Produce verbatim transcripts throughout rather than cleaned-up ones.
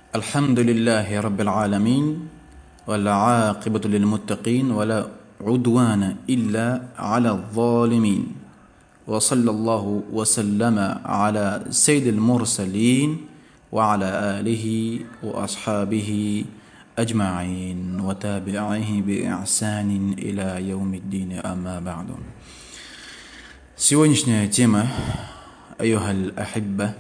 الحمد لله رب العالمين والعاقبة للمتقين ولا عدوان إلا على الظالمين وصلى الله وسلم على سيد المرسلين وعلى آله وأصحابه أجمعين وتابعيه بإحسان إلى يوم الدين أما بعد. Сегодняшняя тема, أيها الأحبة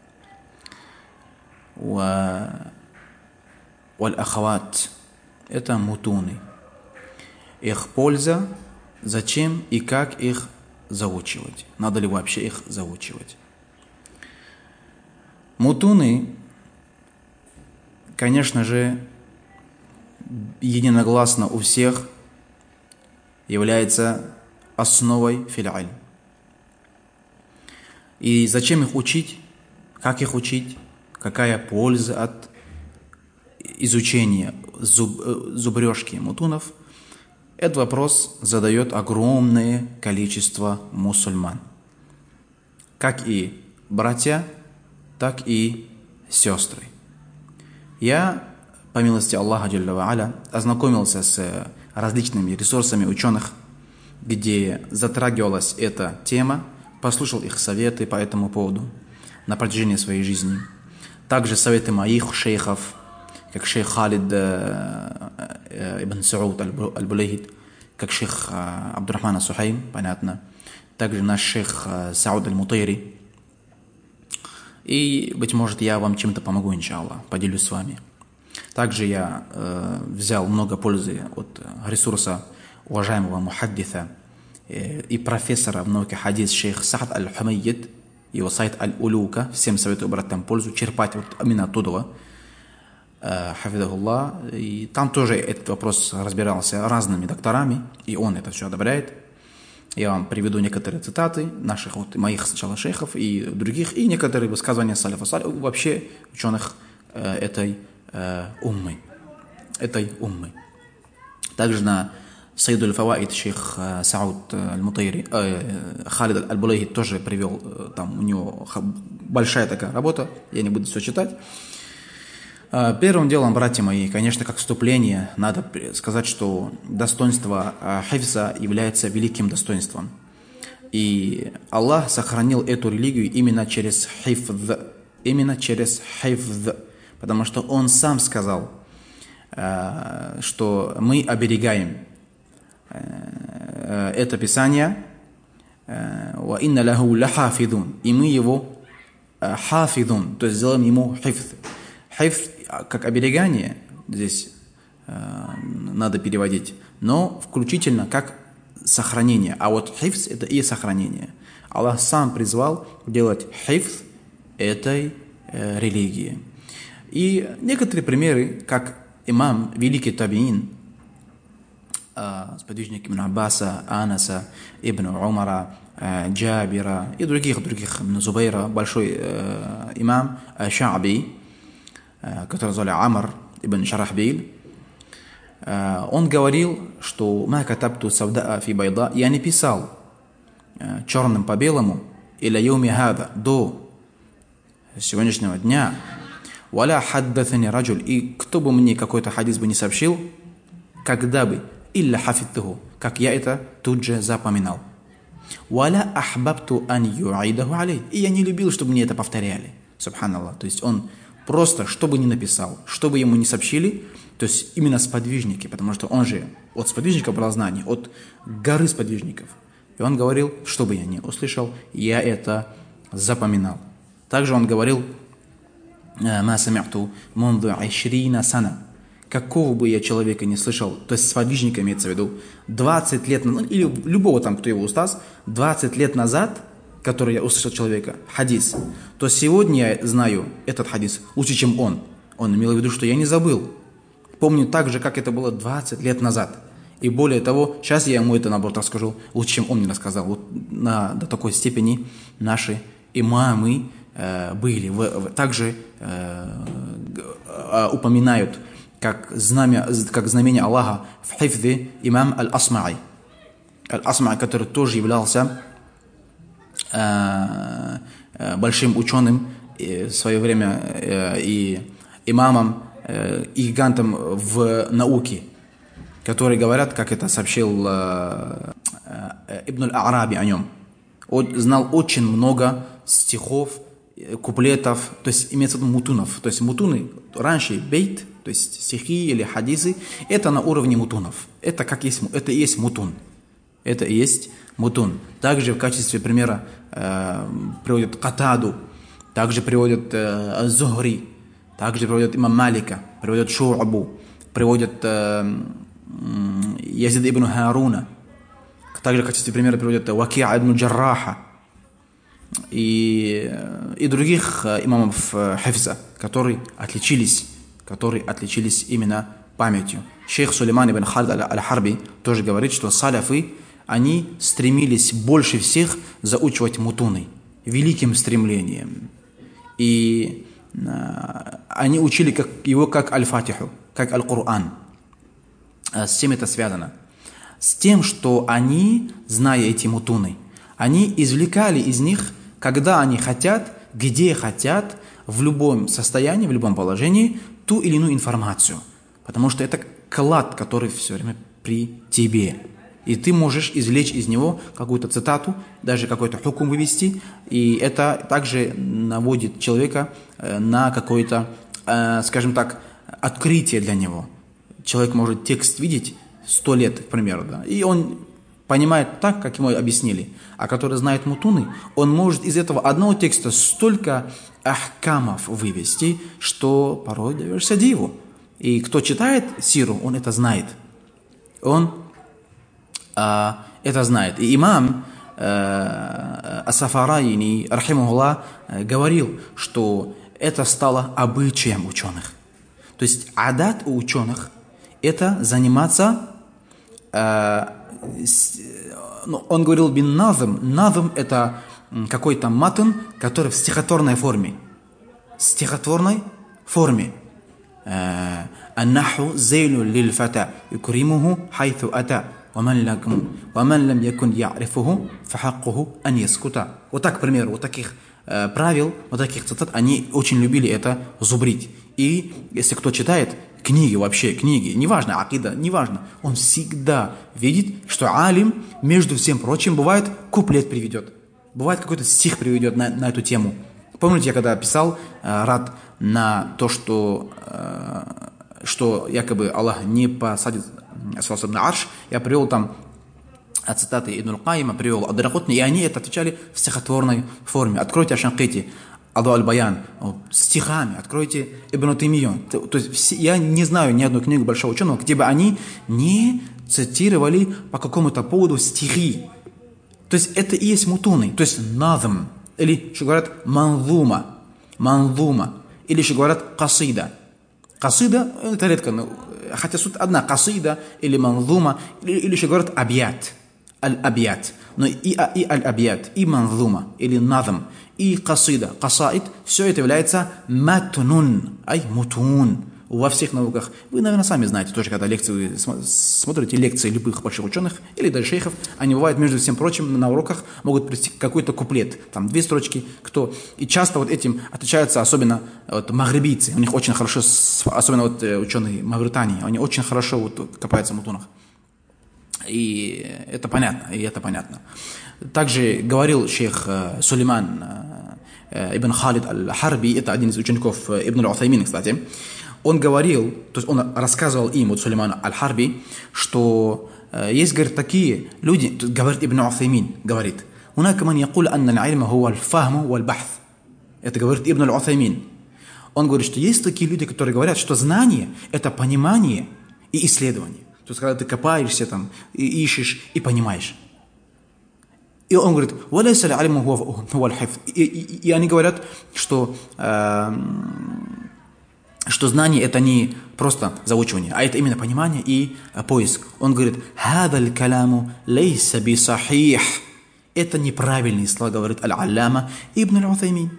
والأخوات, это мутуны. Их польза, зачем и как их заучивать. Надо ли вообще их заучивать. Мутуны, конечно же, единогласно у всех является основой фил-илм. И зачем их учить, как их учить, какая польза от изучения зуб, зубрежки мутунов, этот вопрос задает огромное количество мусульман. Как и братья, так и сестры. Я, по милости Аллаха Джалля ва Аля, ознакомился с различными ресурсами ученых, где затрагивалась эта тема, послушал их советы по этому поводу на протяжении своей жизни. Также советы моих шейхов, как шейх Халид ибн Сауд аль-Булейхид, как шейх Абдурахман ас-Сухайм, понятно. Также наш шейх Сауд аль-Мутайри. И, быть может, я вам чем-то помогу, иншаллах, поделюсь с вами. Также я э, взял много пользы от ресурса уважаемого мухаддиса э, и профессора в науке хадис шейх Саад аль-Хумайид, его сайт Аль-Улука, всем советую брать там пользу, черпать вот именно оттуда, э, хафидахуллах. И там тоже этот вопрос разбирался разными докторами, и он это все одобряет. Я вам приведу некоторые цитаты наших, вот, моих сначала шейхов и других, и некоторые высказывания салифа салиф, вообще ученых э, этой э, уммы. Этой уммы. Также на Сайд аль-Фаваид шейх э, Сауд аль-Мутайри, э, Халид аль-Булейхид тоже привел, э, там у него большая такая работа, я не буду все читать. Э, первым делом, братья мои, конечно, как вступление, надо сказать, что достоинство э, хифза является великим достоинством. И Аллах сохранил эту религию именно через хифз, именно через хифз, потому что Он сам сказал, э, что мы оберегаем это Писание, وَإِنَّ لَهُ لَحَافِظُونَ, и мы его хафидун, то есть сделаем ему хифз. Хифз как оберегание, здесь надо переводить, но включительно как сохранение. А вот хифз это и сохранение. Аллах сам призвал делать хифз этой религии. И некоторые примеры, как имам, великий табиин, сподвижник Ибн Аббаса, Анаса, Ибн Умара, Джабира и других, других, Ибн Зубайра, большой э, имам Ша'би, э, который звали Амр Ибн Шарахбиль, э, он говорил, что «Ма катабту савда'a фи байда», я не писал э, черным по белому «Иля юми хада», до сегодняшнего дня, «Валя хаддатани раджуль», и кто бы мне какой-то хадис бы не сообщил, когда бы «Илля хафидтуху», как я это тут же запоминал. «Валя ахбабту ан ю'айдаху алей», и я не любил, чтобы мне это повторяли. Субханаллах. То есть он просто, что бы ни написал, что бы ему не сообщили, то есть именно сподвижники, потому что он же от сподвижников брал знания, от горы сподвижников. И он говорил, что бы я ни услышал, я это запоминал. Также он говорил «Ма сами'ту мунду ишрина сана», какого бы я человека не слышал, то есть сподвижника имеется в виду, двадцать лет назад, или любого там, кто его устаз, двадцать лет назад, который я услышал человека, хадис, то сегодня я знаю этот хадис лучше, чем он. Он имел в виду, что я не забыл. Помню так же, как это было двадцать лет назад. И более того, сейчас я ему это, наоборот, расскажу лучше, чем он мне рассказал. Вот на, до такой степени наши имамы э, были. В, в, также э, э, упоминают как знамя, как знамение Аллаха в хифзе имам Аль-Асма'и. Аль-Асма'и, который тоже являлся большим ученым в свое время и имамом э, и гигантом в науке, которые говорят, как это сообщил э, э, Ибн аль-А'раби о нем. Он знал очень много стихов, куплетов, то есть имеется в виду мутунов. То есть мутуны, раньше бейт, то есть стихи или хадисы, это на уровне мутунов. Это как есть, это и есть мутун. Это и есть мутун. Также в качестве примера э, приводят Катаду, также приводят э, Зухри, также приводят имам Малика, приводят Шу'абу, приводят э, Язид ибн Харуна, также в качестве примера приводят Ваки'а ибн Джарраха и, и других имамов хифза, которые отличились, которые отличились именно памятью. Шейх Сулейман ибн Халид аль-Харби тоже говорит, что саляфы, они стремились больше всех заучивать мутуны, великим стремлением. И а, они учили как, его как аль-Фатиху, как аль-Кур'ан. А, с чем это связано? С тем, что они, зная эти мутуны, они извлекали из них, когда они хотят, где хотят, в любом состоянии, в любом положении, ту или иную информацию. Потому что это клад, который все время при тебе. И ты можешь извлечь из него какую-то цитату, даже какой-то хукум вывести, и это также наводит человека на какое-то, скажем так, открытие для него. Человек может текст видеть сто лет, к примеру, да, и он понимает так, как ему объяснили. А который знает мутуны, он может из этого одного текста столько ахкамов вывести, что порой даешься диву. И кто читает сиру, он это знает. Он а, это знает. И имам а, Ас-Сафарайни, рахимахуллах, говорил, что это стало обычаем ученых. То есть адат у ученых – это заниматься, а, с, ну, он говорил бин назм. Назм – это какой-то матн, который в стихотворной форме. В стихотворной форме. النحو زين للفتى يكرمه حيث أتى ومن لم يكن يعرفه فحقه أن يسكت. Вот так, к примеру, вот таких э, правил, вот таких цитат, они очень любили это зубрить. И если кто читает книги вообще, книги, неважно, акида, неважно, он всегда видит, что алим, между всем прочим, бывает куплет приведет, бывает какой-то стих приведет на, на эту тему. Помните, я когда писал э, рад на то, что, э, что якобы Аллах не посадит Асфалсаб на арш, я привел там цитаты Ибн аль-Кайима, привел Ад-Даракутни, и они это отвечали в стихотворной форме. Откройте Аш-Шанкити, Аду аль-Баян, стихами, откройте Ибн Таймию. То, то есть все, я не знаю ни одной книги большого ученого, где бы они не цитировали по какому-то поводу стихи. То есть это и есть мутуны, то есть назм, или еще говорят манзума, манзума, или еще говорят касида. Касида, это редко, но, хотя суть одна, касида или манзума, или, или еще говорят абьят, аль-абьят. Но и, и аль-абьят, и манзума, или назм, и касида, касаид, все это является матнун, ай мутун. Во всех науках. Вы, наверное, сами знаете, тоже, когда лекции, смотрите лекции любых больших ученых или даже шейхов, они бывают, между всем прочим, на уроках могут привести какой-то куплет, там две строчки, кто. И часто вот этим отличаются особенно вот, магрибийцы. У них очень хорошо, особенно вот ученые Мавритании, они очень хорошо вот, копаются в мутунах. И это понятно, и это понятно. Также говорил шейх Сулейман ибн Халид аль-Харби, это один из учеников Ибн аль-Уthаймин, кстати. Он говорил, то есть он рассказывал им, вот Сулейман аль-Харби, что э, есть, говорит, такие люди, говорит Ибн аль-Уthаймин, говорит, «Унака ман якуль анна аль-ильма хуа аль-фахму валь-бахт». Это говорит Ибн аль-Уthаймин. Он говорит, что есть такие люди, которые говорят, что знание – это понимание и исследование. То есть, когда ты копаешься там, и ищешь, и понимаешь. И он говорит, «Валайса аль-ильму хуа аль-хифз». И они говорят, что... Э, что знание – это не просто заучивание, а это именно понимание и поиск. Он говорит, «Хадаль каляму лейса би сахих». Это неправильные слова, говорит аль-Аллама Ибн аль-Уthаймин.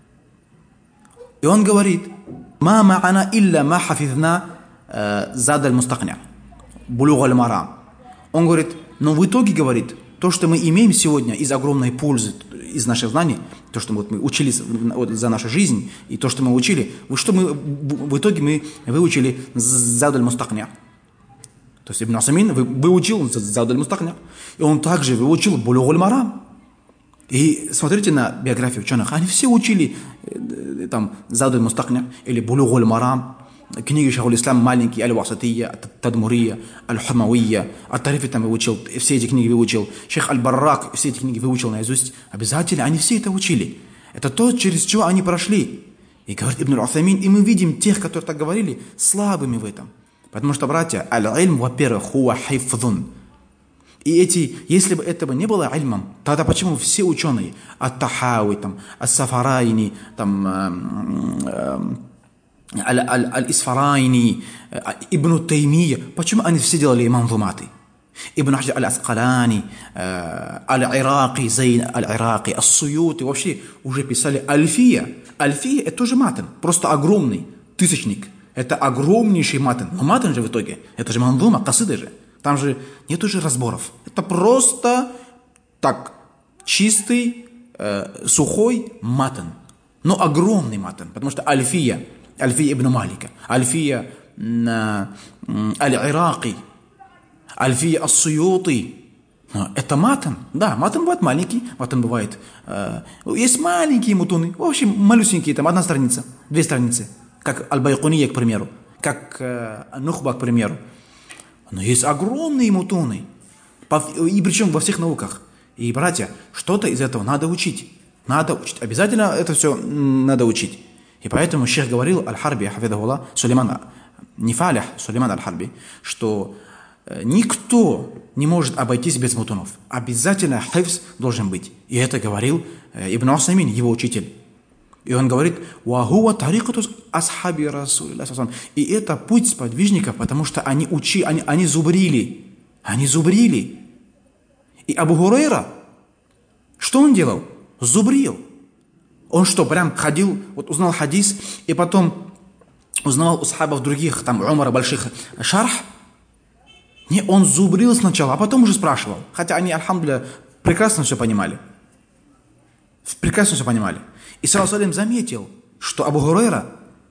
И он говорит, «Ма ма'ана илля ма хафизна зад аль-мустакня, булуг аль-марам». Он говорит, но в итоге, говорит, то, что мы имеем сегодня из огромной пользы, из наших знаний, то, что мы, вот, мы учились вот, за нашу жизнь, и то, что мы учили, что мы, в итоге мы выучили Зад аль-Мустакня. То есть Ибн Усаймин выучил Зад аль-Мустакня, и он также выучил Булуг аль-Марам. И смотрите на биографии ученых, они все учили там Зад аль-Мустакня или Булуг аль-Марам, книги Шейх аль-Ислам маленькие, Аль-Васатия, Тадмурия, Аль-Хамавия, Ат-Тарифи там выучил, все эти книги выучил, Шейх Аль-Баррак, все эти книги выучил наизусть. Обязательно, они все это учили. Это то, через что они прошли. И говорит Ибн Усаймин, и мы видим тех, которые так говорили, слабыми в этом. Потому что, братья, аль-ильм, во-первых, хуа хифзун. И эти, если бы этого не было ильмом, тогда почему все ученые, Ат-Тахауи, там, Ас-Сафарайни, там, Аль-Исфарайни, Ибн Таймия, почему они все делали манзуматы? Ибн Хаджар Аль-Аскалани, Аль-Ираки, Зейн Аль-Ираки, Ас-Суюти, вообще уже писали Альфия. Альфия – это тоже матн, просто огромный тысячник. Это огромнейший матн. Но матн же в итоге, это же манзума, касиды же. Там же нет уже разборов. Это просто так, чистый, э, сухой матн. Но огромный матн, потому что Альфия, Альфия ибн Малика, Альфия э, Аль-Ираки, Альфия Ас-Суюти. Это матн. Да, матн бывает маленький, матн бывает. Э, есть маленькие мутуны, в общем, малюсенькие, там одна страница, две страницы. Как Аль-Байкуния, к примеру, как э, Нухба, к примеру. Но есть огромные мутуны, и причем во всех науках. И, братья, что-то из этого надо учить. Надо учить. Обязательно это все надо учить. И поэтому шейх говорил Аль-Харби, хафидахуллах, Сулейман, не Фалих, Сулейман Аль-Харби, что никто не может обойтись без мутунов. Обязательно хифз должен быть. И это говорил Ибн Усаймин, его учитель. И он говорит, «Вахуа тарикату асхаби Расулилля». И это путь сподвижников, потому что они учили, они, они зубрили. Они зубрили. И Абу Хурайра, что он делал? Зубрил. Он что, прям ходил, вот узнал хадис, и потом узнавал у сахабов других, там, Умара, больших шарх? Не, он зубрил сначала, а потом уже спрашивал. Хотя они, альхамдулилля, прекрасно все понимали. Прекрасно все понимали. И саллаллаху алейхи заметил, что Абу Хурайра,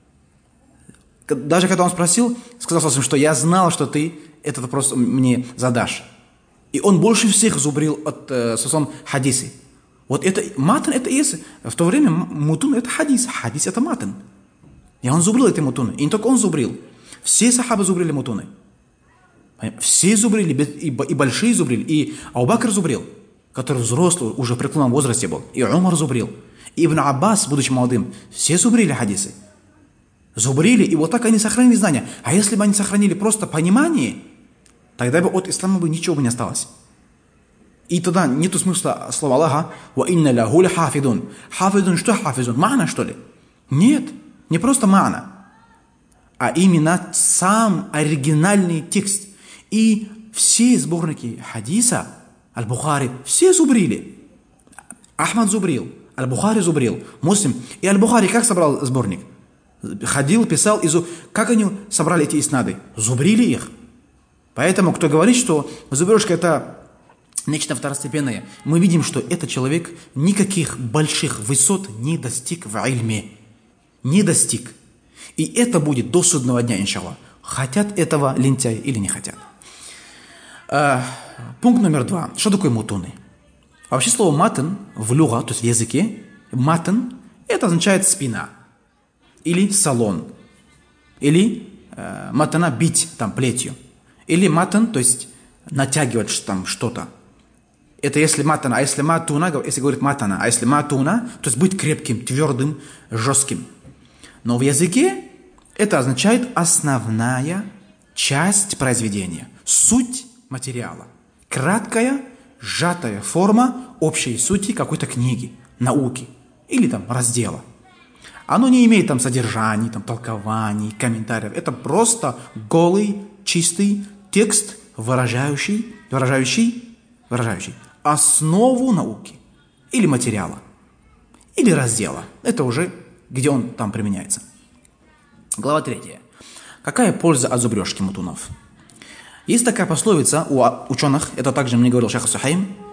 даже когда он спросил, сказал, что я знал, что ты этот вопрос мне задашь. И он больше всех зубрил от э, хадисы. Вот это матн, это есть. В то время мутун это хадис, хадис это матн. И он зубрил эти мутуны. И не только он зубрил. Все сахабы зубрили мутуны. Все зубрили, и, и большие зубрили. И Абу Бакр зубрил, который взрослый, уже в преклонном возрасте был. И Умар зубрил. И Ибн Аббас, будучи молодым, все зубрили хадисы. Зубрили, и вот так они сохранили знания. А если бы они сохранили просто понимание, тогда бы от ислама бы ничего бы не осталось. И тогда нету смысла слова Аллаха «Ва инна лаху хафидун». Хафидун что хафидун? Ма'на, что ли? Нет, не просто ма'на, а именно сам оригинальный текст. И все сборники хадиса, Аль-Бухари, все зубрили. Ахмад зубрил, Аль-Бухари зубрил, Муслим. И Аль-Бухари как собрал сборник? Ходил, писал, изу... как они собрали эти иснады? Зубрили их. Поэтому, кто говорит, что зубрежка это нечто второстепенное, мы видим, что этот человек никаких больших высот не достиг в ильме. Не достиг. И это будет до судного дня, иншаллах. Хотят этого лентяи или не хотят. А, пункт номер два. Что такое мутуны? Вообще слово матн в люга, то есть в языке, матн, это означает спина. Или салон. Или э, матана бить там плетью. Или матан, то есть натягивать там что-то. Это если матана, а если матуна, если говорит матана, а если матуна, то есть быть крепким, твердым, жестким. Но в языке это означает основная часть произведения, суть материала. Краткая, сжатая форма общей сути какой-то книги, науки или там раздела. Оно не имеет там содержаний, там толкований, комментариев. Это просто голый, чистый текст, выражающий, выражающий, выражающий основу науки или материала, или раздела. Это уже где он там применяется. Глава третья. Какая польза от зубрежки мутунов? Есть такая пословица у ученых, это также мне говорил шейх Сухайм,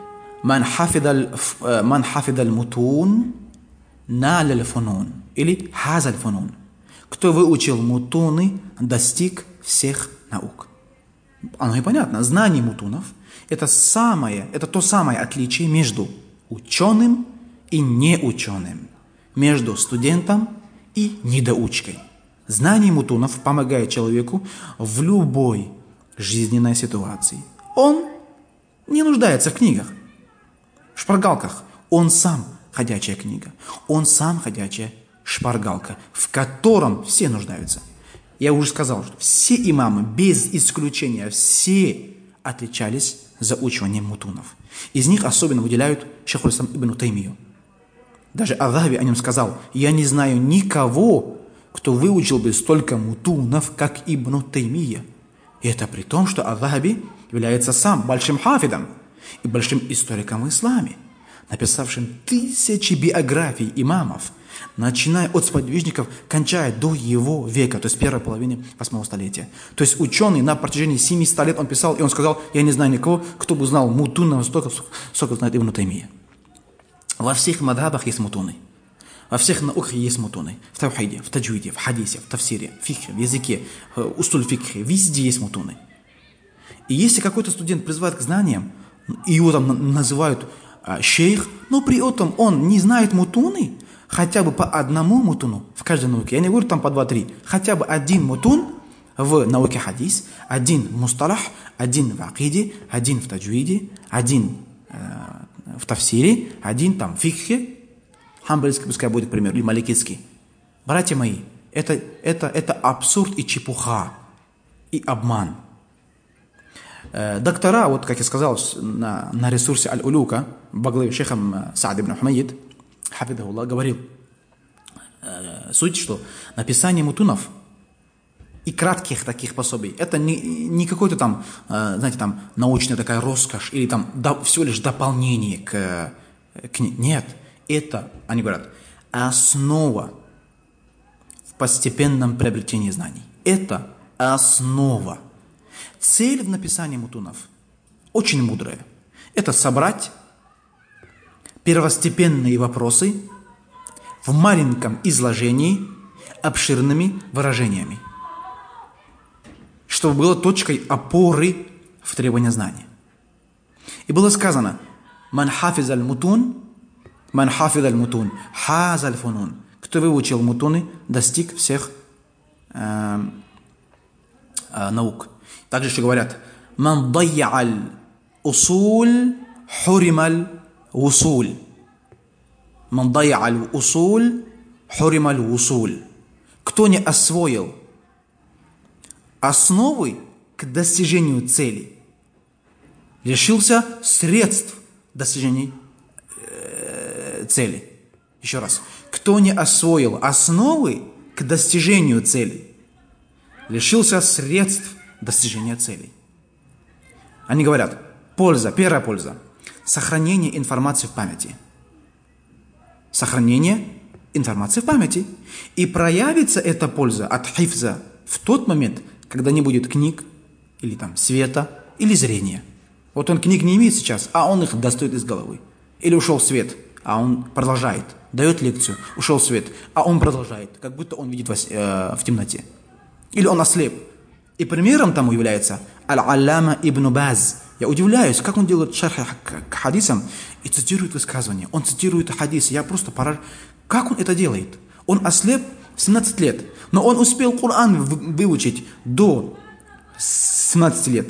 «Ман хафидаль ман хафидаль мутун наляль фунун» или «хазаль фунун». Кто выучил мутуны, достиг всех наук. Оно и понятно. Знание мутунов – это, самое, это то самое отличие между ученым и неученым, между студентом и недоучкой. Знание мутунов помогает человеку в любой жизненной ситуации. Он не нуждается в книгах, в шпаргалках. Он сам ходячая книга. Он сам ходячая шпаргалка, в котором все нуждаются. Я уже сказал, что все имамы, без исключения, все отличались заучиванием мутунов. Из них особенно выделяют шейх аль-Ислам ибн Таймию. Даже Ад-Дахаби о нем сказал: «Я не знаю никого, кто выучил бы столько мутунов, как Ибн Таймия». И это при том, что Ад-Дахаби является сам большим хафидом и большим историком в исламе, написавшим тысячи биографий имамов, начиная от сподвижников, кончая до его века, то есть первой половины восьмого столетия. То есть ученый на протяжении семисот лет он писал, и он сказал: «Я не знаю никого, кто бы знал мутунов столько, сколько знает Ибн Таймия». Во всех мадхабах есть мутуны. Во всех науках есть мутуны. В тавхиде, в таджвиде, в хадисе, в тафсире, в фикхе, в языке, в усуль фикхе. Везде есть мутуны. И если какой-то студент призывает к знаниям, и его там называют а, шейх, но при этом он не знает мутуны, хотя бы по одному мутуну в каждой науке. Я не говорю там по два-три. Хотя бы один мутун в науке хадис, один в мусталах, один в акиде, один в таджвиде, один э, в тафсире, один там в фикхе, хамбальский, пускай будет пример, или маликитский. Братья мои, это, это, это абсурд и чепуха, и обман. Э, доктора, вот как я сказал, на, на ресурсе Аль-Улука, во главе шейхом Саад ибн Хумайд, хафидахуллах, говорил, э, суть, что написание мутунов и кратких таких пособий, это не, не какой-то там, э, знаете, там научная такая роскошь, или там до, всего лишь дополнение к, к ней. Нет, это, они говорят, основа в постепенном приобретении знаний. Это основа. Цель в написании мутунов очень мудрая. Это собрать первостепенные вопросы в маленьком изложении обширными выражениями, чтобы было точкой опоры в требовании знания. И было сказано: «Ман хафизаль мутун, ман хафизаль мутун, хазаль фунун». Кто выучил мутуны, достиг всех э, э, наук. Также еще говорят: «Ман дайя'аль усуль, хурималь усуль». «Ман дайя'аль усуль, хурималь усуль». Кто не освоил основы к достижению цели, лишился средств достижения э, цели. Еще раз. Кто не освоил основы к достижению цели, лишился средств достижения целей. Они говорят: польза, первая польза – сохранение информации в памяти. Сохранение информации в памяти. И проявится эта польза от хифза в тот момент, когда не будет книг, или там света, или зрения. Вот он книг не имеет сейчас, а он их достает из головы. Или ушел свет, а он продолжает, дает лекцию, ушел свет, а он продолжает, как будто он видит вас, э, в темноте. Или он ослеп. И примером тому является Аль-Аллама ибн Баз. Я удивляюсь, как он делает шарх к хадисам и цитирует высказывания. Он цитирует хадисы. Я просто поражен. Как он это делает? Он ослеп в семнадцать лет, но он успел Коран выучить до семнадцати лет.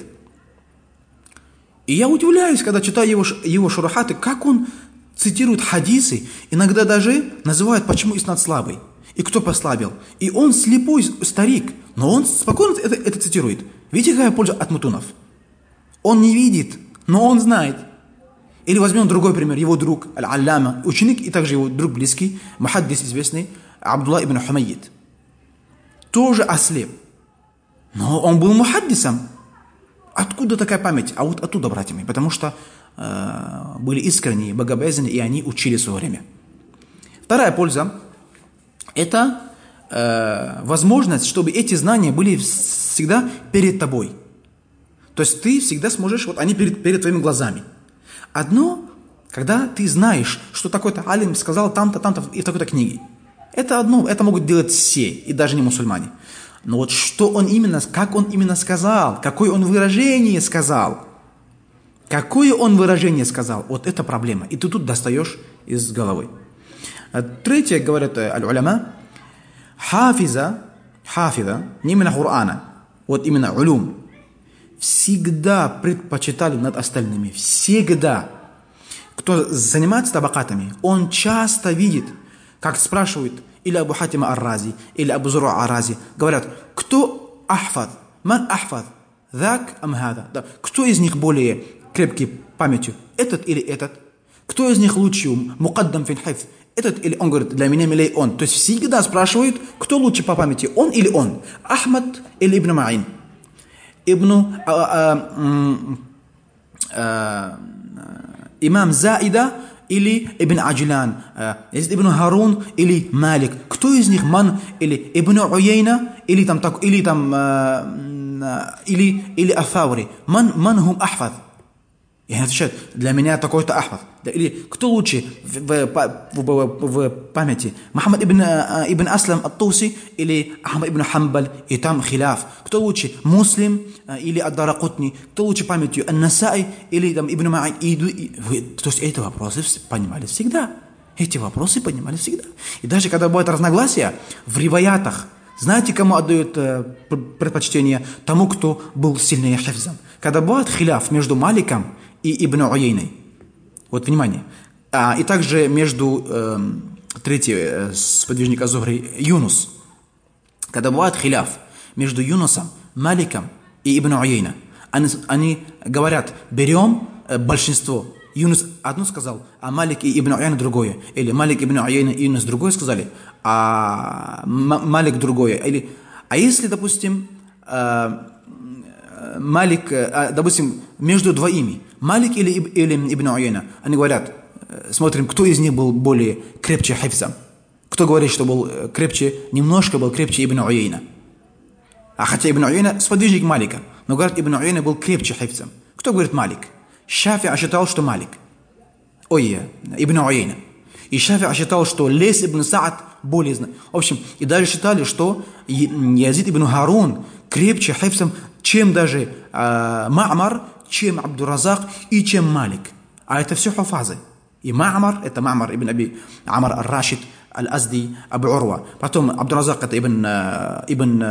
И я удивляюсь, когда читаю его, его шурахаты, как он цитирует хадисы, иногда даже называет, почему иснад слабый, и кто послабил. И он слепой старик, но он спокойно это, это цитирует. Видите, какая польза от мутунов? Он не видит, но он знает. Или возьмем другой пример, его друг Аль-Аллама, ученик и также его друг близкий, мухаддис известный, Абдулла ибн Хумайд. Тоже ослеп. Но он был мухаддисом. Откуда такая память? А вот оттуда, братья мои, потому что э, были искренние, богобоязненные, и они учили в свое время. Вторая польза – это э, возможность, чтобы эти знания были всегда перед тобой. То есть ты всегда сможешь, вот они перед, перед твоими глазами. Одно Когда ты знаешь, что такой-то алим сказал там-то, там-то и в такой-то книге. Это одно, это могут делать все, и даже не мусульмане. Но вот что он именно, как он именно сказал, какое он выражение сказал, какое он выражение сказал, вот это проблема. И ты тут достаешь из головы. Третье, говорят аль-уляма, хафиза, хафиза, не именно Корана, вот именно улюм, всегда предпочитали над остальными. Всегда. Кто занимается табакатами, он часто видит, как спрашивают или Абу Хатима ар-Рази, или Абу Зура ар-Рази, говорят, кто ахфад, ман ахфад, зак ам хада, да. Кто из них более крепкий памятью, этот или этот? Кто из них лучше, мукаддам фин хифз, этот или он? Говорит, для меня милей он. То есть всегда спрашивают, кто лучше по памяти, он или он? Ахмад или Ибн Ма'ин? Ибн имам Заида или Ибн Аджлан, Ибн Харун или Малик. Кто из них ман или Ибн Уяйна или там так или там или или Афаури? Ман ман хум ахфад? И они отвечают, для меня такой-то ахфад. Или кто лучше в, в, в, в памяти? Мухаммад ибн, ибн Аслам ат-Туси или Ахмад ибн Хамбаль? И там хиляф. Кто лучше? Муслим или Ад-Даракутни? Кто лучше памятью? Ан-Насаи или там Ибн Ма'ин? То есть эти вопросы понимали всегда. Эти вопросы понимали всегда. И даже когда бывают разногласия в риваятах, знаете, кому отдают предпочтение? Тому, кто был сильнее хифзом. Когда бывает хиляф между Маликом и Ибн Уяйной. Вот, внимание. А, и также между э, третий э, сподвижник аз-Зухри Юнус. Когда бывает хиляф между Юнусом, Маликом и Ибн Уяйна, они, они говорят, берем э, большинство. Юнус одно сказал, а Малик и Ибн Уяйна другое. Или Малик, Ибн Уяйна и Юнус другое сказали, а Малик другое. Или, а если, допустим, э, Малик, э, допустим, между двоими, Малик или, или Ибн Уяйна, они говорят, смотрим, кто из них был более крепче хифзом. Кто говорит, что был крепче, немножко был крепче Ибн Уяйна. А хотя Ибн Уяйна сподвижник Малика, но говорят, Ибн Уяйна был крепче хифзом. Кто говорит Малик? Шафи'а считал, что Малик. Ой, Ибн Уяйна. И Шафи'а считал, что Лейс ибн Саад более знает. В общем, и даже считали, что Язид ибн Харун крепче хифзом, чем даже э, Ма'мар, чем Абдуразак и чем Малик. А это все хафазы. И Ма'мар, это Ма'мар ибн Аби Амар ар-Рашид, Аль-Азди, Абу Урва. Потом Абдуразак, это ибн, ибн,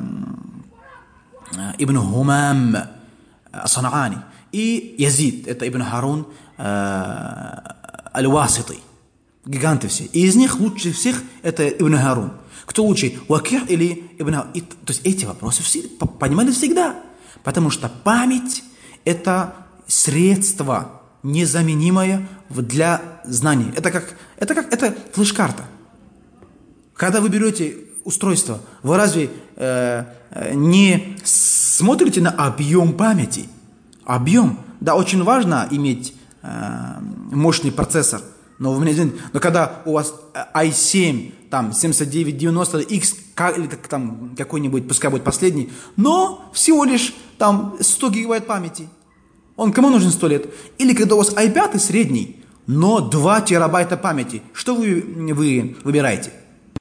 ибн Хумам Ас-Санаани. И Язид, это ибн Харун Аль-Васити. Гиганты все. И из них лучше всех это ибн Харун. Кто лучше, Ваких или ибн Харун? То есть эти вопросы все понимали всегда. Потому что память – это средство незаменимое для знаний. Это как, это как, это флеш-карта. Когда вы берете устройство, вы разве э, не смотрите на объем памяти? Объем. Да, очень важно иметь э, мощный процессор. Но, вы, но когда у вас ай семь, там, семьдесят девять девяносто икс, или как, там, какой-нибудь, пускай будет последний, но всего лишь там сто гигабайт памяти. Он кому нужен сто лет? Или когда у вас ай пять средний, но два терабайта памяти. Что вы, вы выбираете?